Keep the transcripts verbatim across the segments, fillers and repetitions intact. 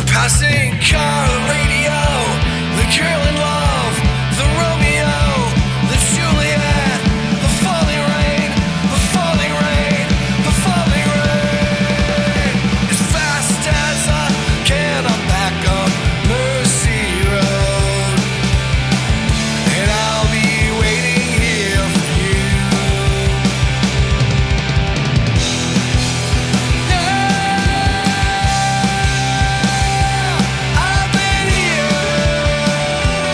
passing car radio, the girl in love, the Romeo, the Juliet, the falling rain, the falling rain, the falling rain. As fast as I can, I'm back on Mercy Road, and I'll be waiting here for you. Yeah, I've been here.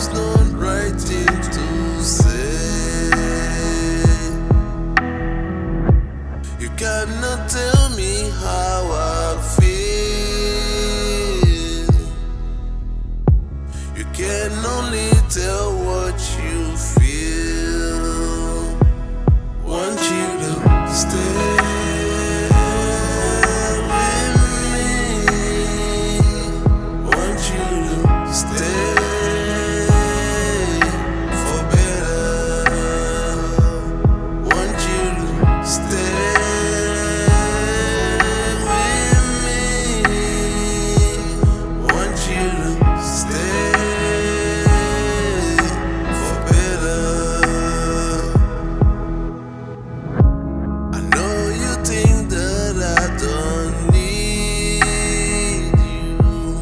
there's no right thing to say. You cannot tell me how I feel. You can only tell what you feel. Want you to stay with me. Want you to stay for better. Want you to stay with me. Want you to stay for better. I know you think that I don't need you.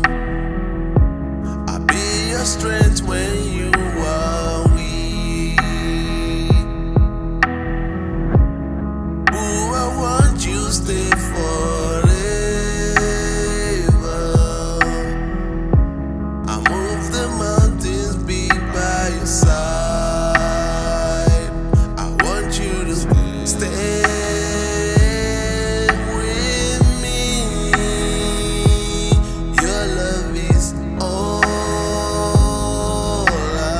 I'll be your strength when you are weak. Ooh, I want you to stay forever. I move the mountains, be by your side. I want you to stay with me. Your love is all I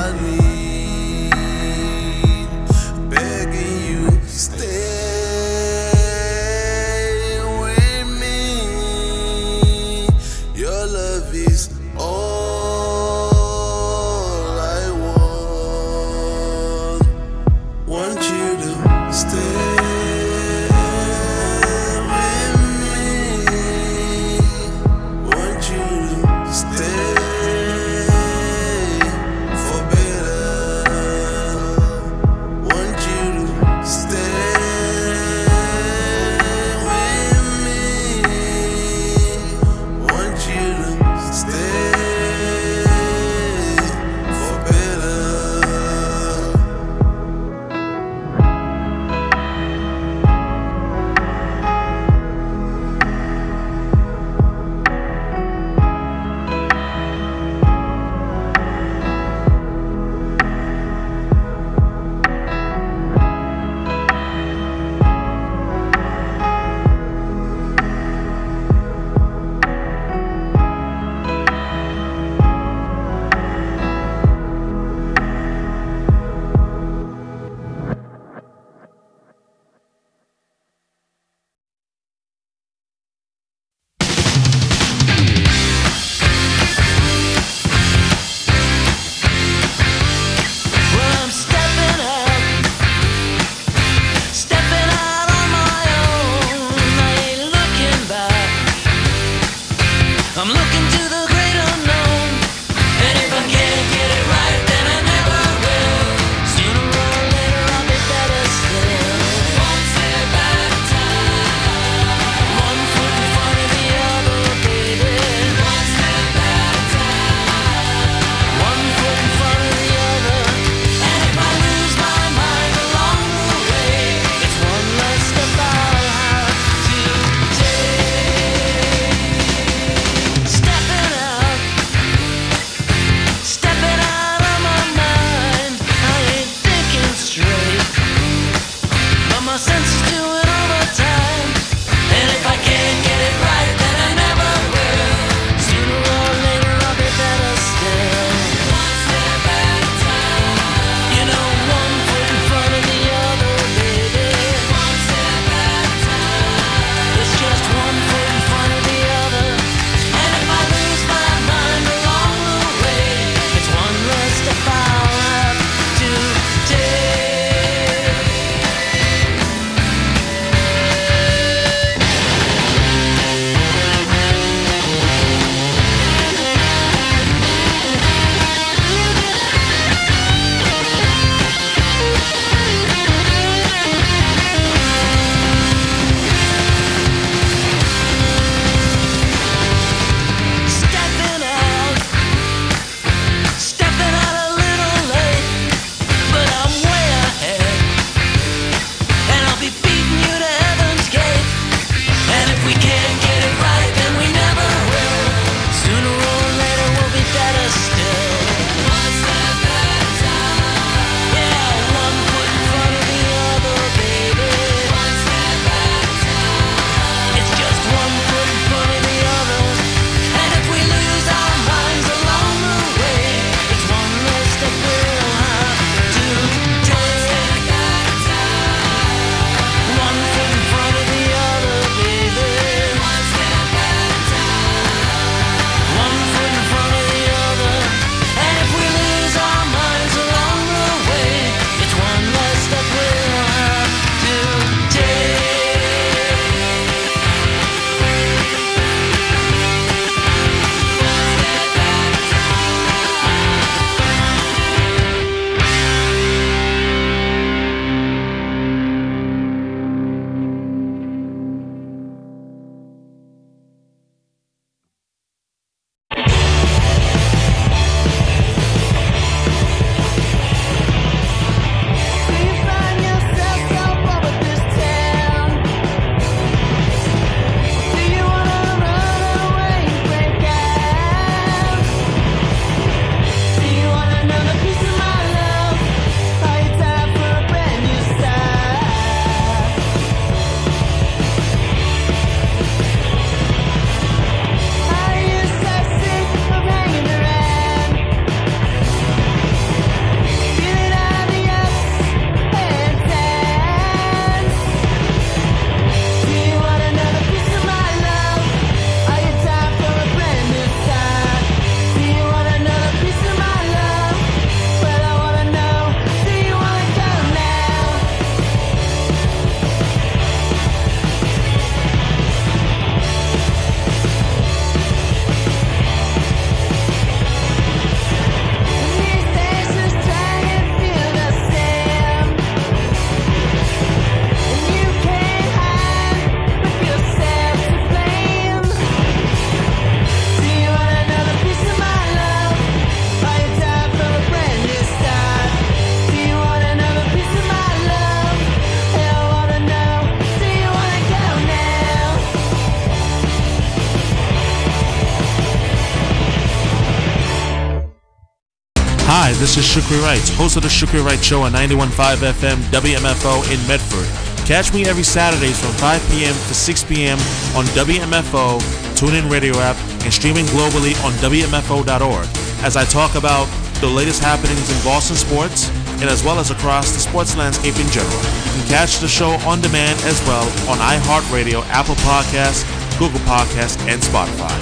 Hi, this is Shukri Wright, host of the Shukri Wright Show on ninety-one point five F M W M F O in Medford. Catch me every Saturdays from five p.m. to six p.m. on W M F O, TuneIn Radio app, and streaming globally on W M F O dot org as I talk about the latest happenings in Boston sports and as well as across the sports landscape in general. You can catch the show on demand as well on iHeartRadio, Apple Podcasts, Google Podcasts, and Spotify.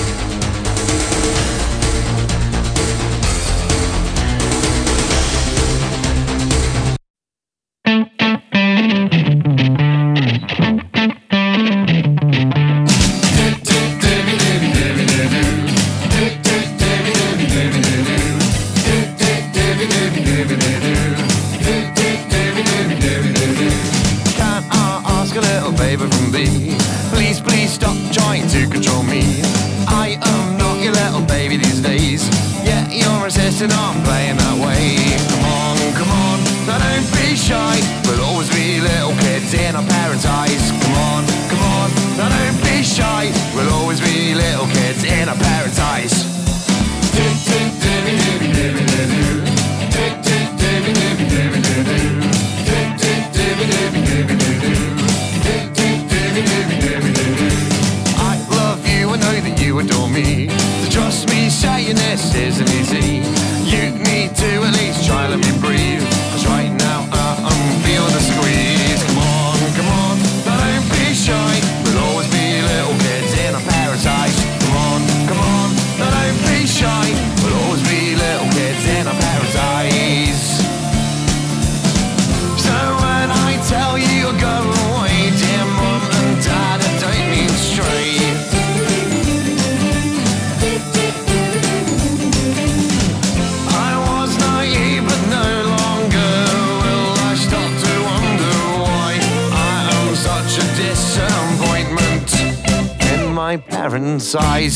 Size.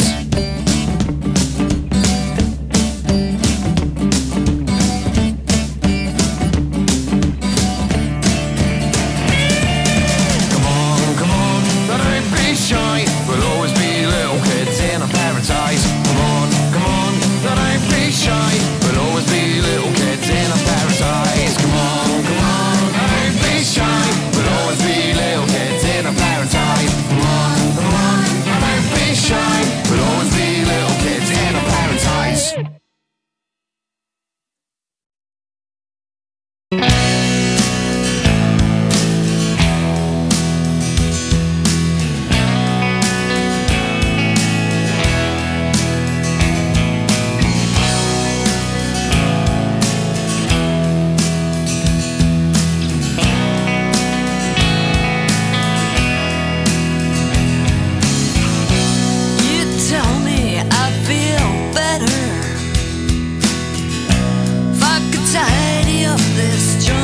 Tidy up this joint.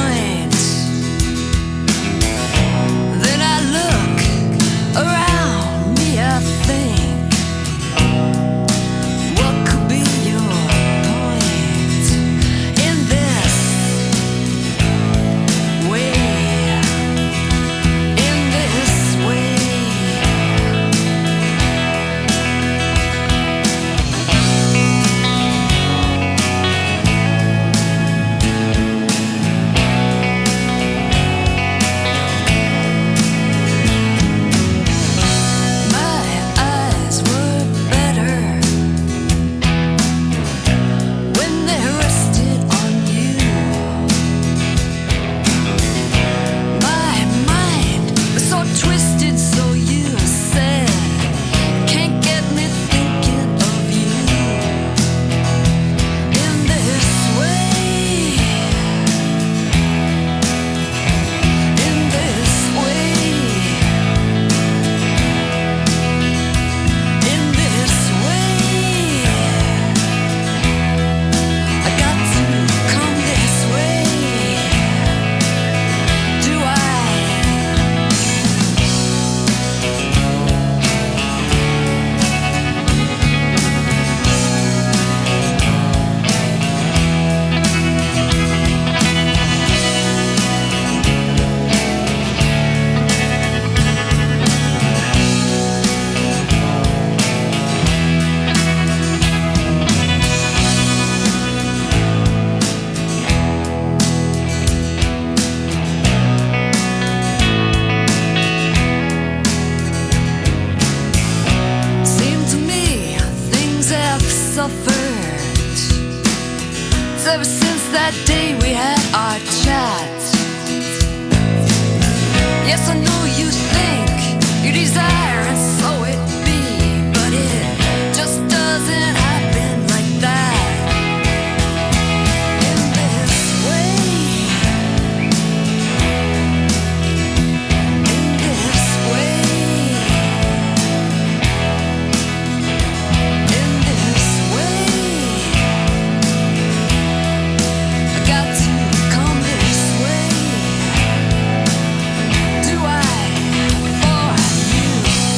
since that day we had our chat. Yes, I know you think you desire, and so it be, but it just doesn't happen like that. In this way, in this way, in this way, I got to come this way. Do I for you?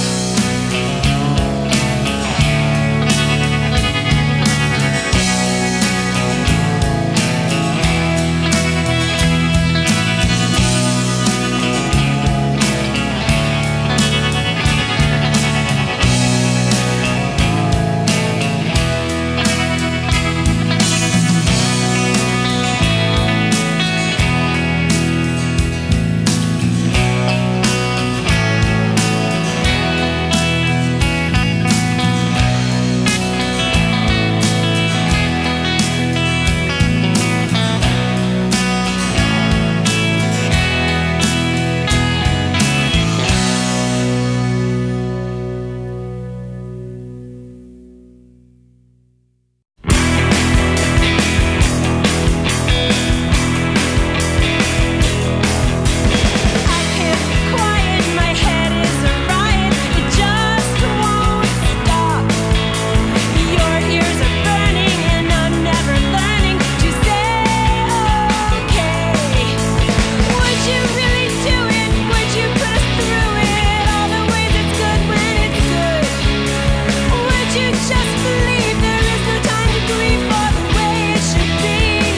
I can't be quiet, my head is a riot, it just won't stop. Your ears are burning and I'm never learning to say okay. Would you really do it? Would you put us through it? All the ways it's good when it's good. Would you just believe there is no time to grieve for the way it should be?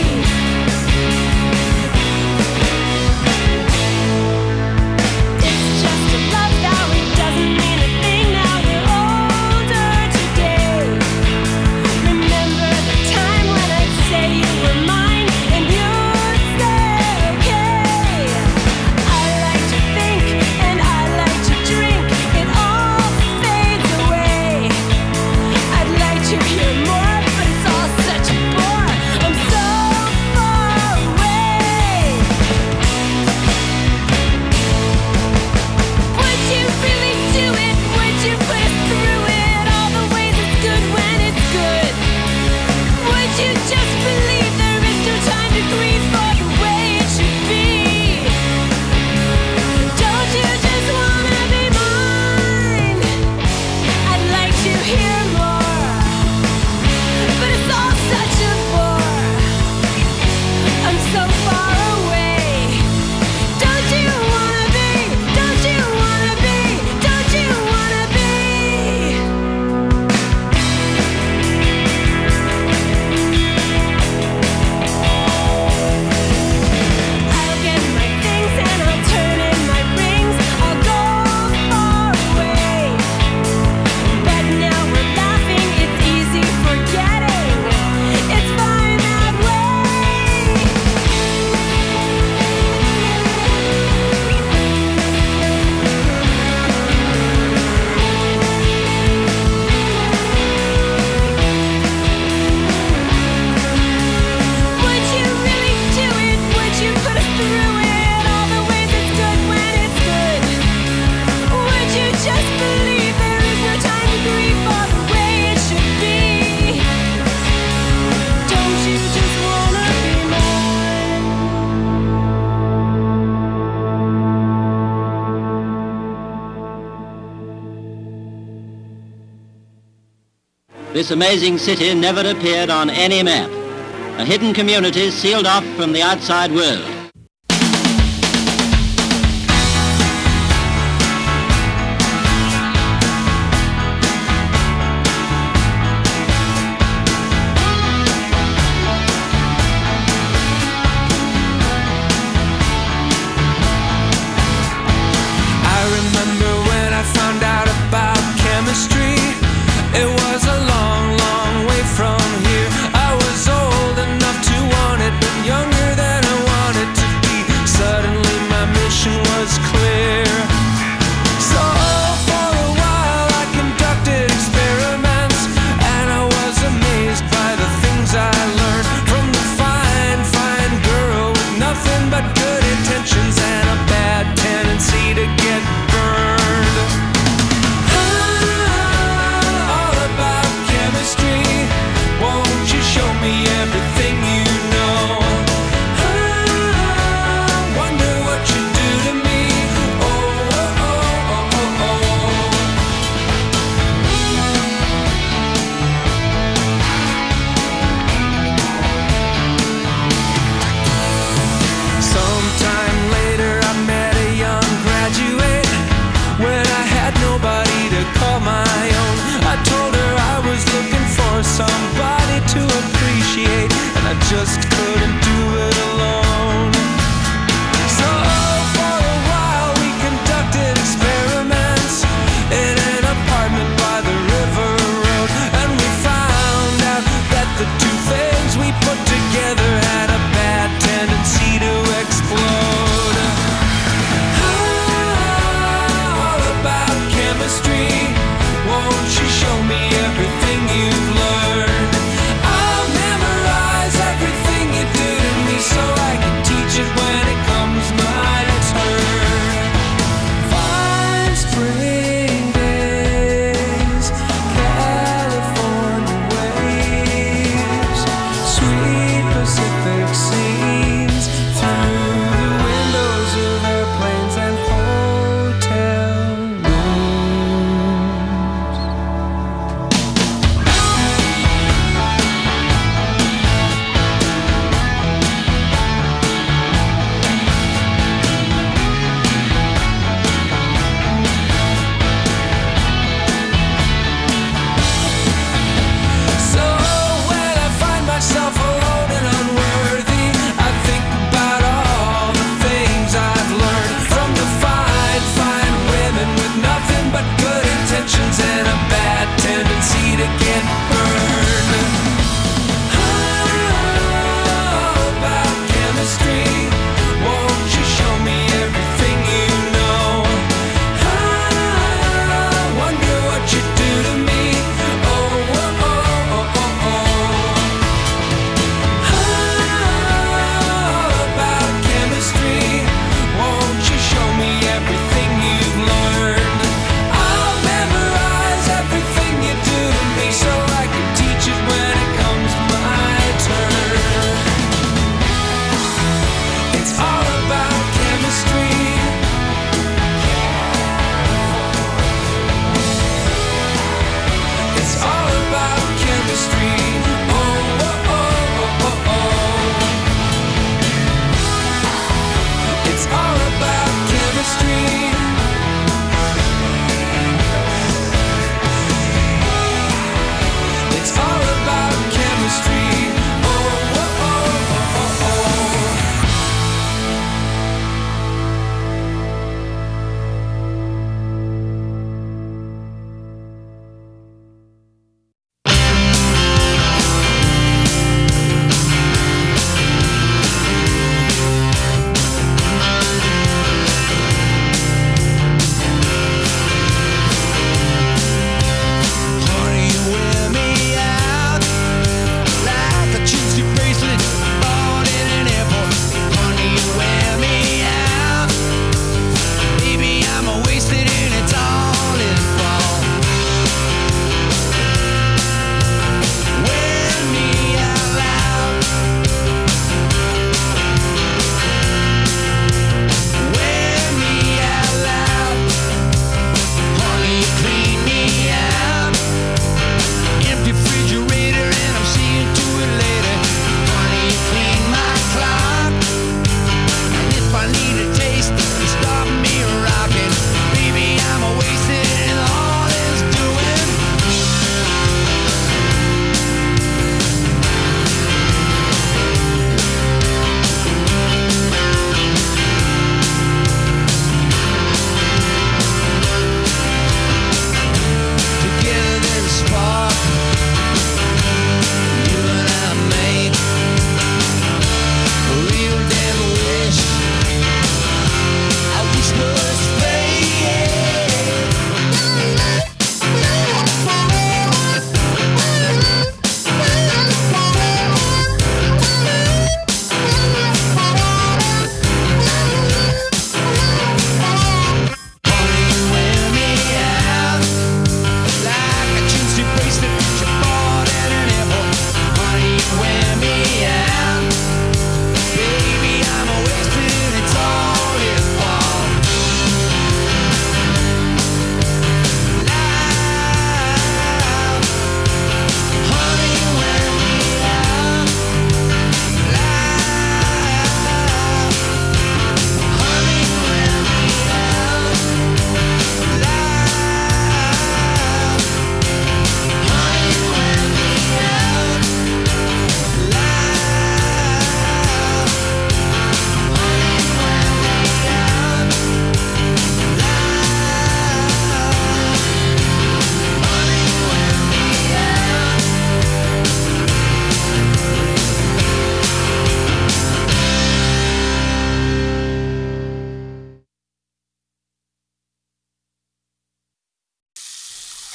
It's just a love vow, it doesn't mean a thing now. We're older today. Remember the time when I'd say you were mine and you'd say okay. I like to think and I like to drink, it all fades away. I'd like to hear more, but it's all such a bore. I'm so far away. Would you really do it? Would you put us through it? All the ways it's good when it's good. Would you just believe there is no time to grieve for the way it should be? Don't you just wanna be mine? I'd like to hear more, but it's all such a bore. I'm so far away. Don't you wanna be? Don't you wanna be? Don't you wanna be? I'll get my things and I'll turn in my rings. I'll go far away. But now we're laughing, it's easy forgetting. It's fine that way. Would you really do it? Would you put us through it? All the ways it's good when it's good. Would you just believe there is no time to grieve for the way it should be? Don't you just wanna be mine? This amazing city never appeared on any map. A hidden community sealed off from the outside world. I remember when I found out about chemistry. It was a long, long way from here. I was old enough to want it, but younger than I wanted to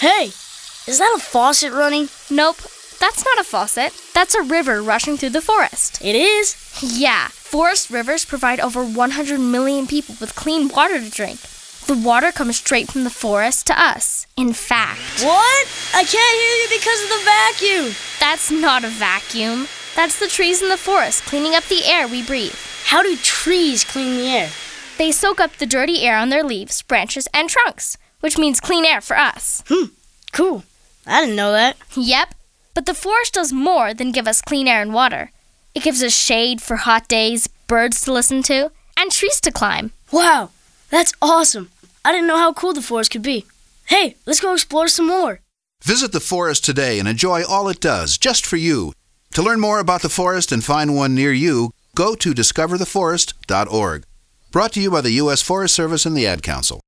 Hey, is that a faucet running? Nope, that's not a faucet. That's a river rushing through the forest. It is? Yeah, forest rivers provide over one hundred million people with clean water to drink. The water comes straight from the forest to us. In fact... What? I can't hear you because of the vacuum. That's not a vacuum. That's the trees in the forest cleaning up the air we breathe. How do trees clean the air? They soak up the dirty air on their leaves, branches, and trunks, which means clean air for us. Hmm, cool. I didn't know that. Yep, but the forest does more than give us clean air and water. It gives us shade for hot days, birds to listen to, and trees to climb. Wow, that's awesome. I didn't know how cool the forest could be. Hey, let's go explore some more. Visit the forest today and enjoy all it does, just for you. To learn more about the forest and find one near you, go to discover the forest dot org. Brought to you by the U S Forest Service and the Ad Council.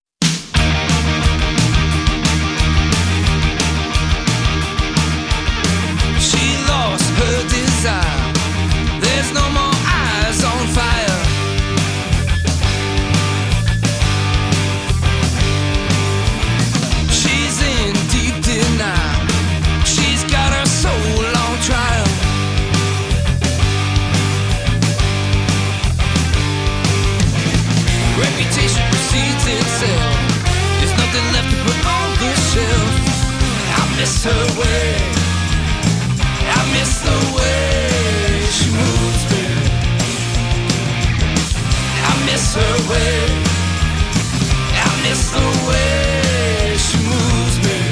She lost her desire. There's no more eyes on fire. She's in deep denial. She's got her soul on trial. Reputation precedes itself. There's nothing left to put on the shelf. I miss her way. I miss the way she moves me. I miss her way. I miss the way she moves me.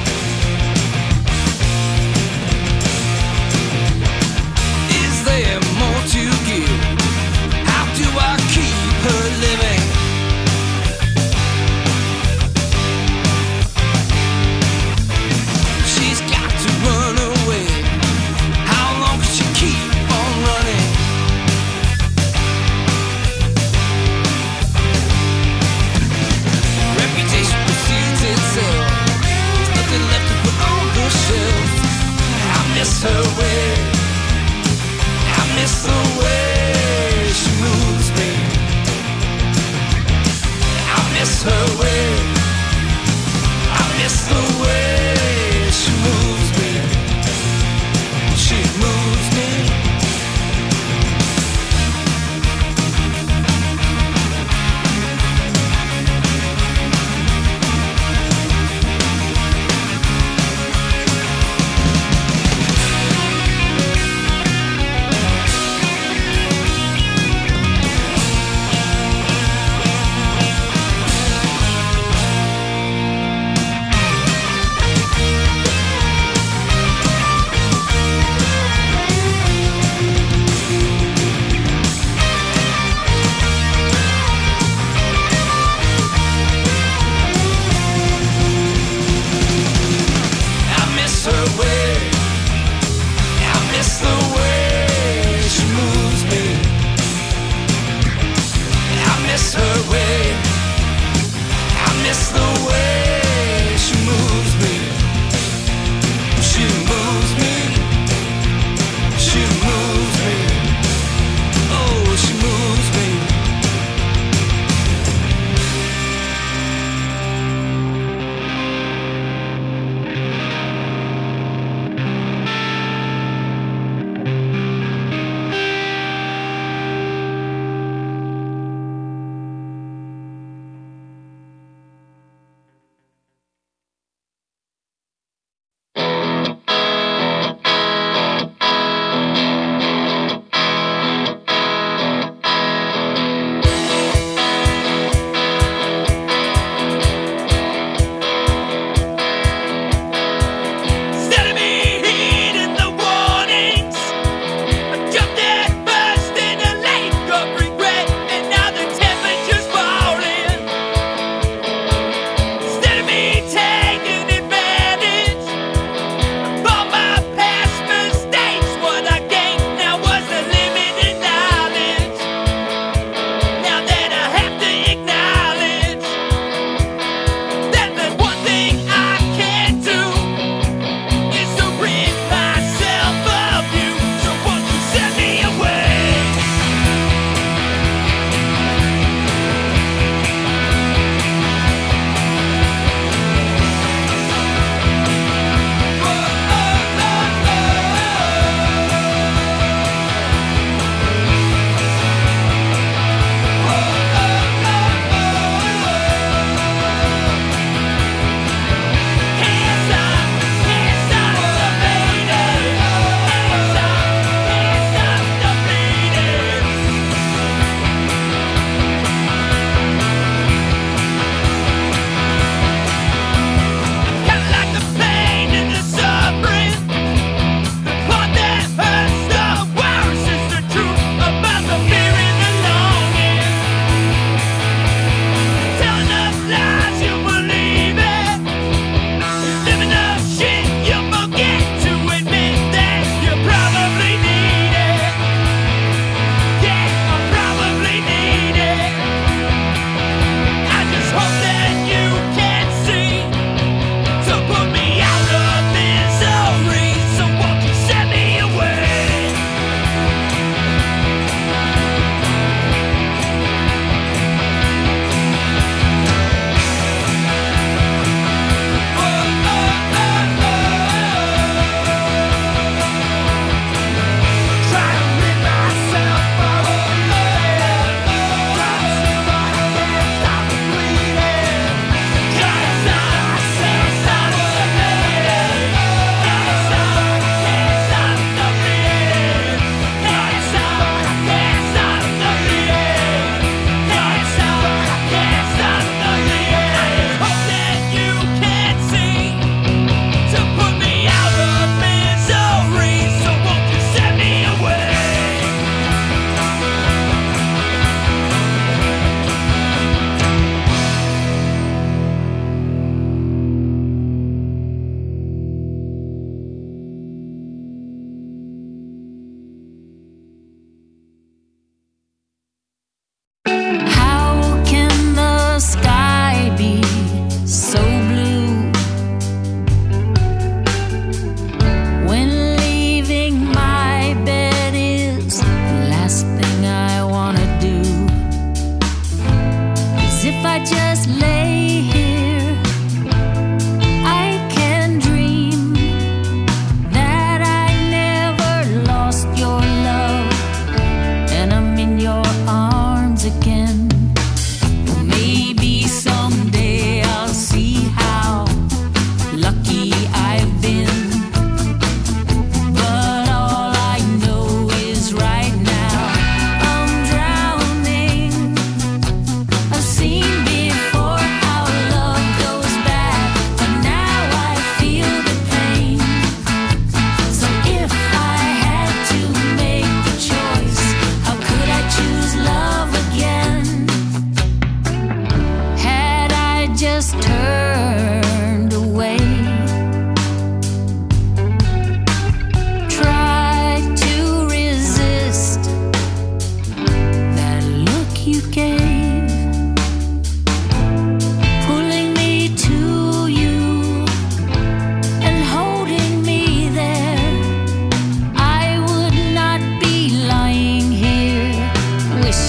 Is there more to give? How do I keep her living? She's got to run away. How long can she keep on running? Reputation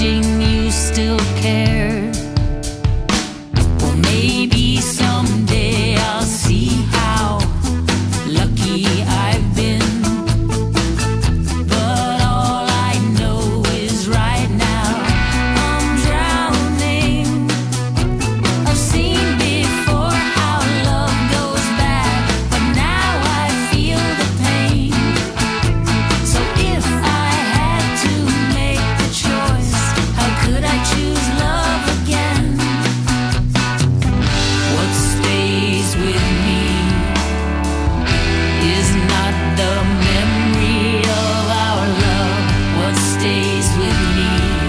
wishing you still cared. Well, maybe someday I'll see how lucky I've been. But all I know is right now I'm drowning. I've seen before how love goes bad, but now I feel the pain. So if I had to make the choice, how could I choose love again? What stays with me is not the memory of our love. What stays with me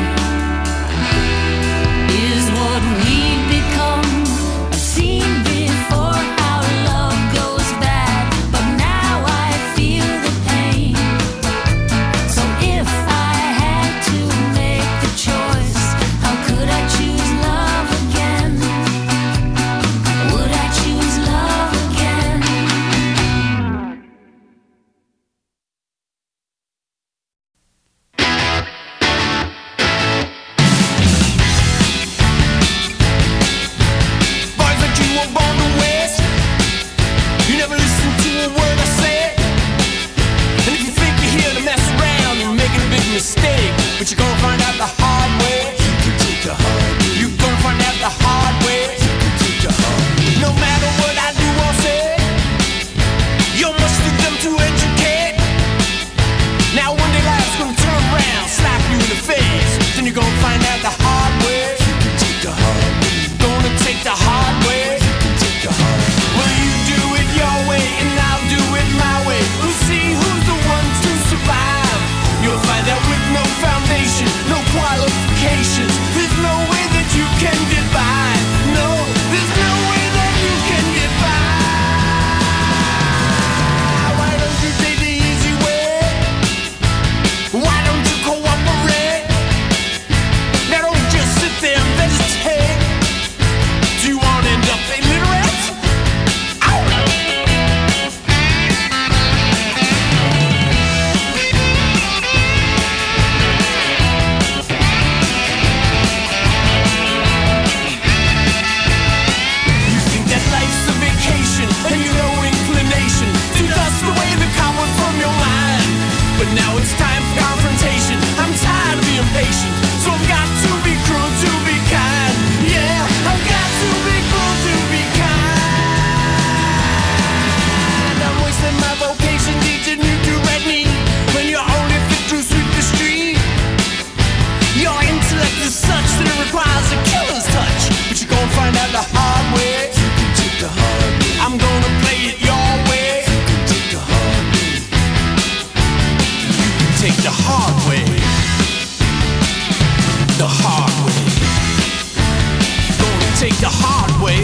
is what we've become. I've seen before how love goes bad, but now I feel the pain. So if I had to make the choice, how could I choose love again? Would I choose love again? Boys like you were born to waste. You never listen to a word I say. And if you think you're here to mess around, you're making a big mistake. But you're gonna find out the hard way. You can take the hard way. You're gonna find out the hard way. You can take the hard way. No matter what I do or say, you're much too dumb to educate. Now one day life's gonna turn around, slap you in the face. Then you're gonna find out the hard way. You can take the hard way. Gonna take the hard way. You can take the hard way. Well, you do it your way and I'll do it my way. We'll see who's the one to survive. You'll find out with no foundation, no qualifications. There's no way that you can get by. No, there's no way that you can get by. Why don't you take the easy way? Why don't you cooperate? Now don't just sit there and vegetate. Do you want to end up illiterate? Ow! You think that life's a vacation and you no inclination to dust away the cobweb from your mind. But now it's time for confrontation. I'm tired of being patient, so I've got to be cruel to be kind. Yeah, I've got to be cruel to be kind. I'm wasting my vocation teaching you to read me when you're only fit to sweep the street. Your intellect is such that it requires a killer's touch. But you're gonna find out the hard way. You can take the hard way. I'm gonna play it your way. You can take the hard way. You can take the hard way. The hard way. Gonna take the hard way.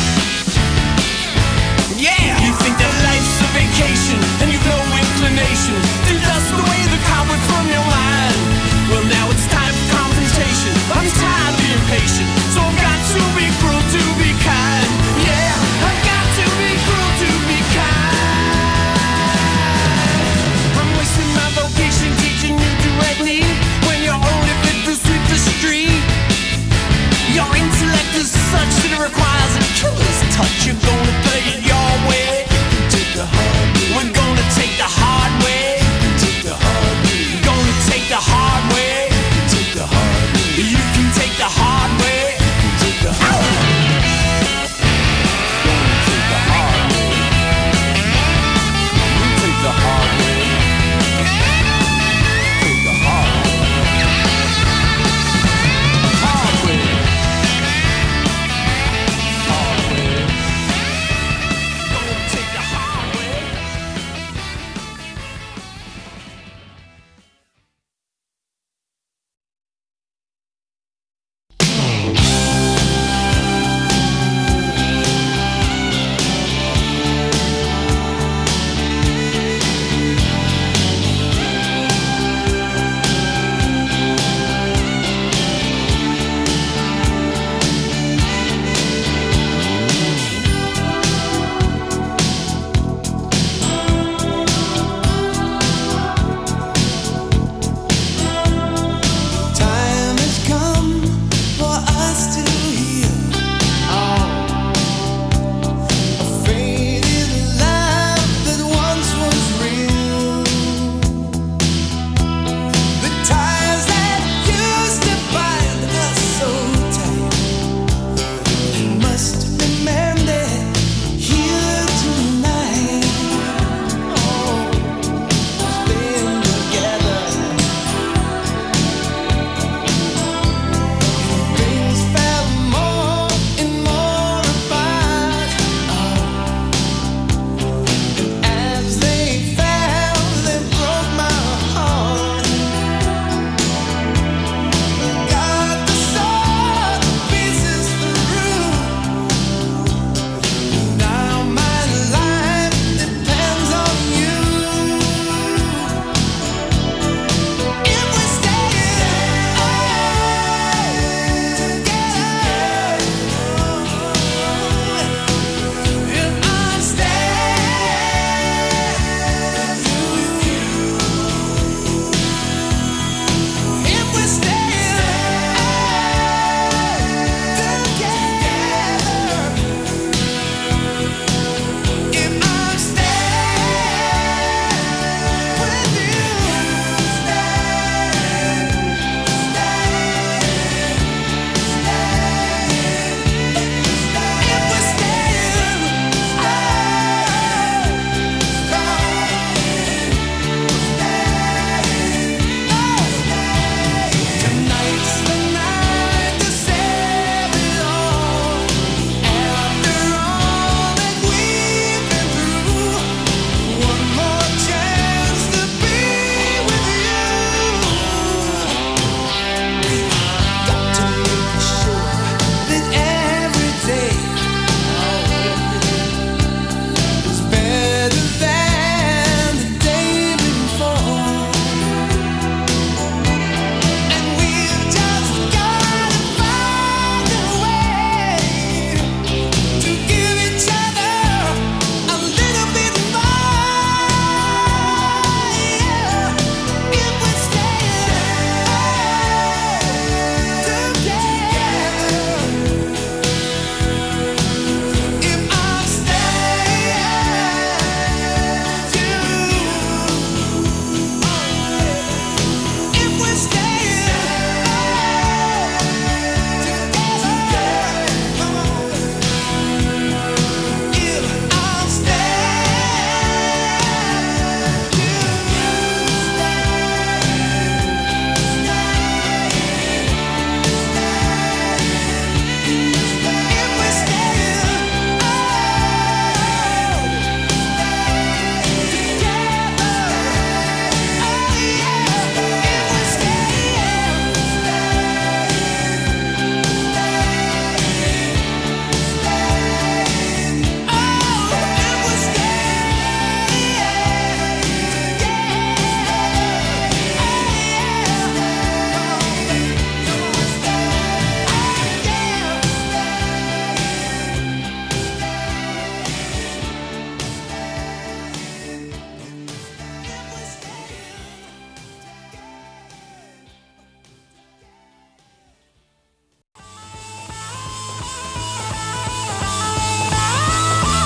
Yeah! You think that life's a vacation and you've no inclination to dust away the cobweb from your mind. Well, now it's time for confrontation. I'm tired of being patient, so I've got to be cruel to be kind. Yeah, I've got to be cruel to be kind. I'm wasting my vocation teaching you directly when you're only fit to sweep the street.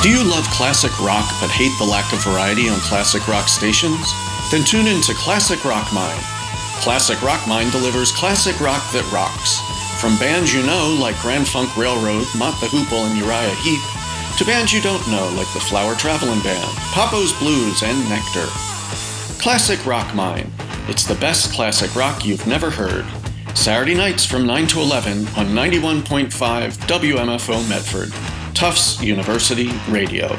Do you love classic rock but hate the lack of variety on classic rock stations? Then tune in to Classic Rock Mine. Classic Rock Mine delivers classic rock that rocks. From bands you know like Grand Funk Railroad, Mott the Hoople, and Uriah Heep, to bands you don't know like the Flower Traveling Band, Papo's Blues, and Nectar. Classic Rock Mine. It's the best classic rock you've never heard. Saturday nights from nine to eleven on ninety-one point five W M F O Medford, Tufts University Radio.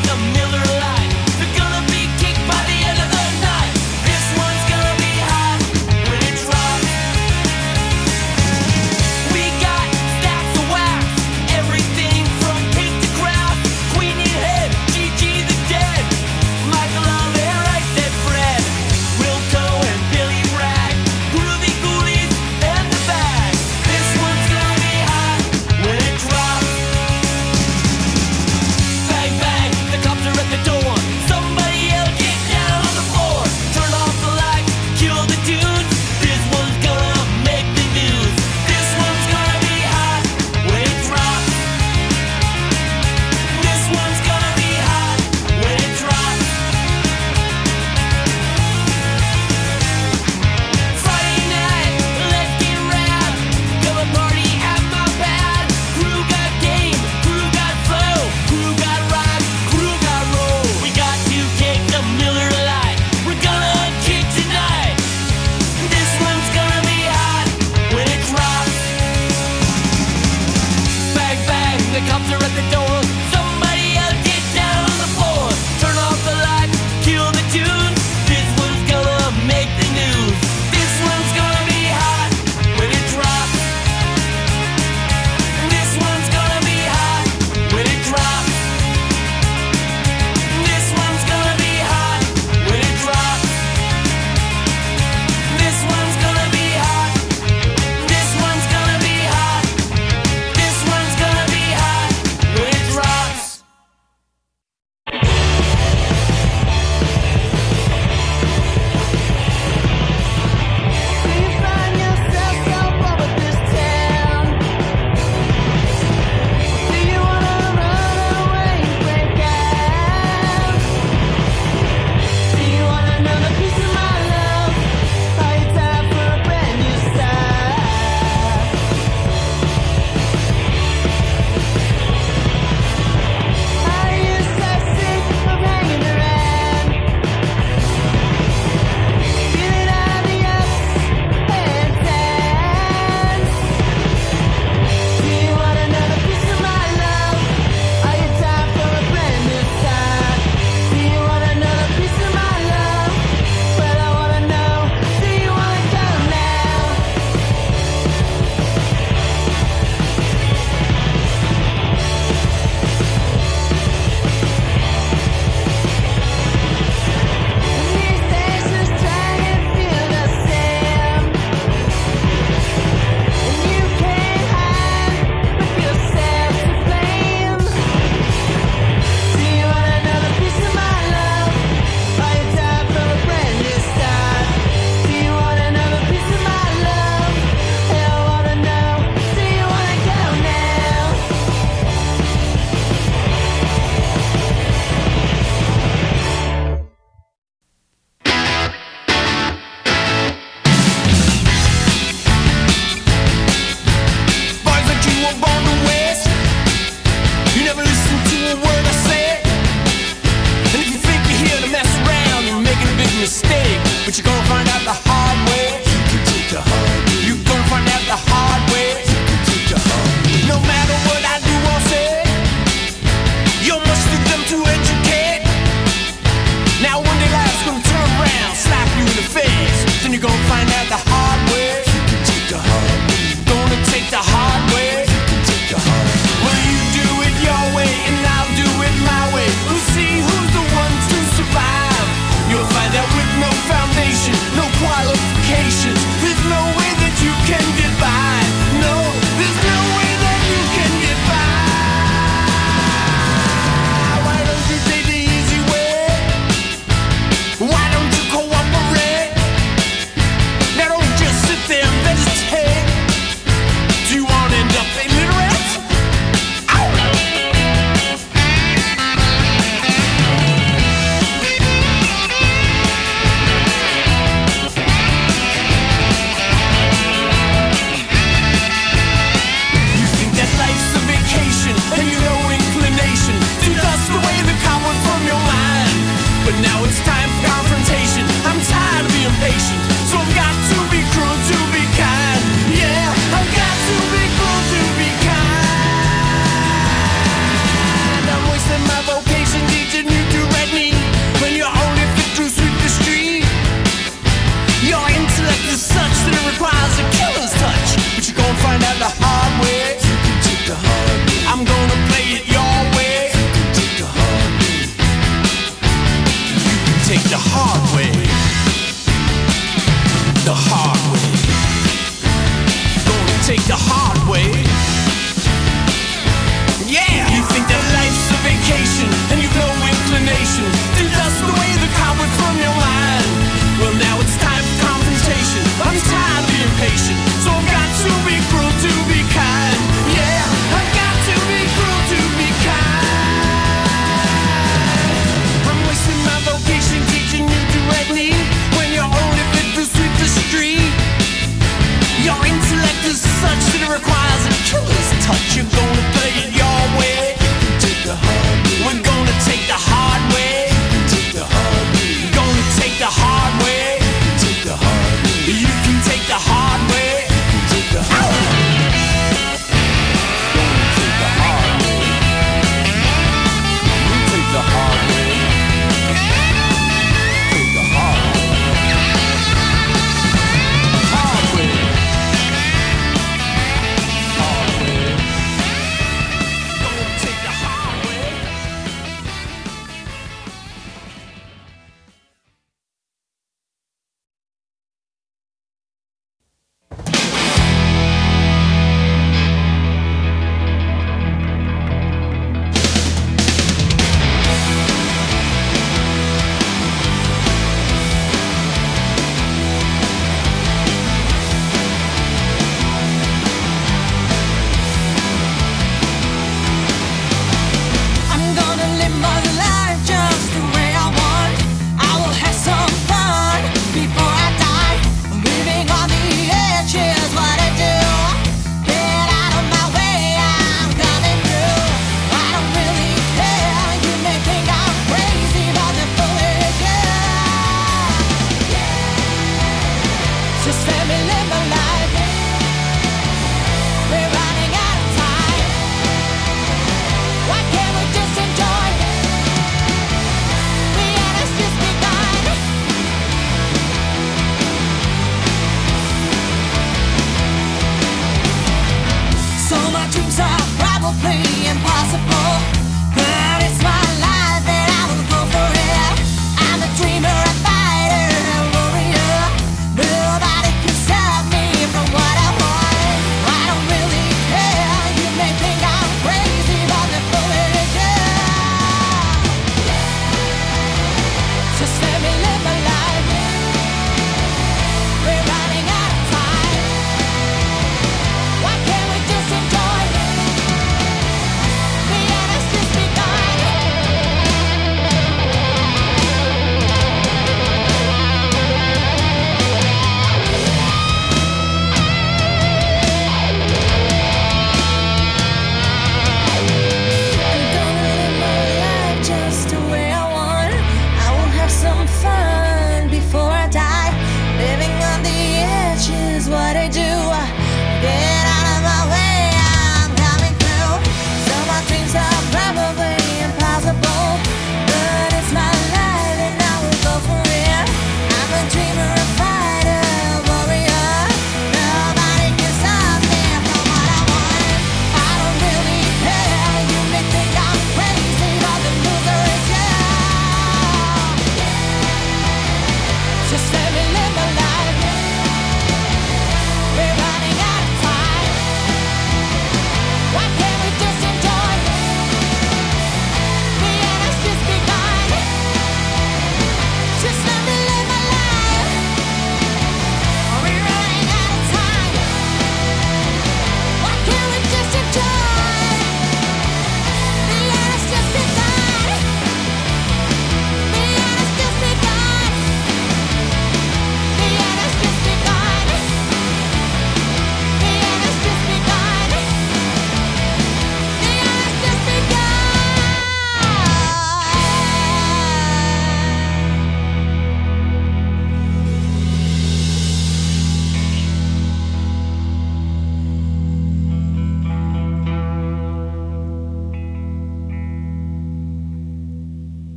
Miller Lite. They're gonna be kicked by the end of the night. This one's gonna be hot.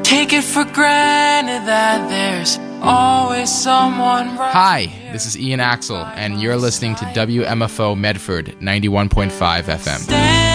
take it for granted that there's always someone right. Hi, this is Ian Axel, and you're listening to W M F O Medford ninety-one point five F M. Stand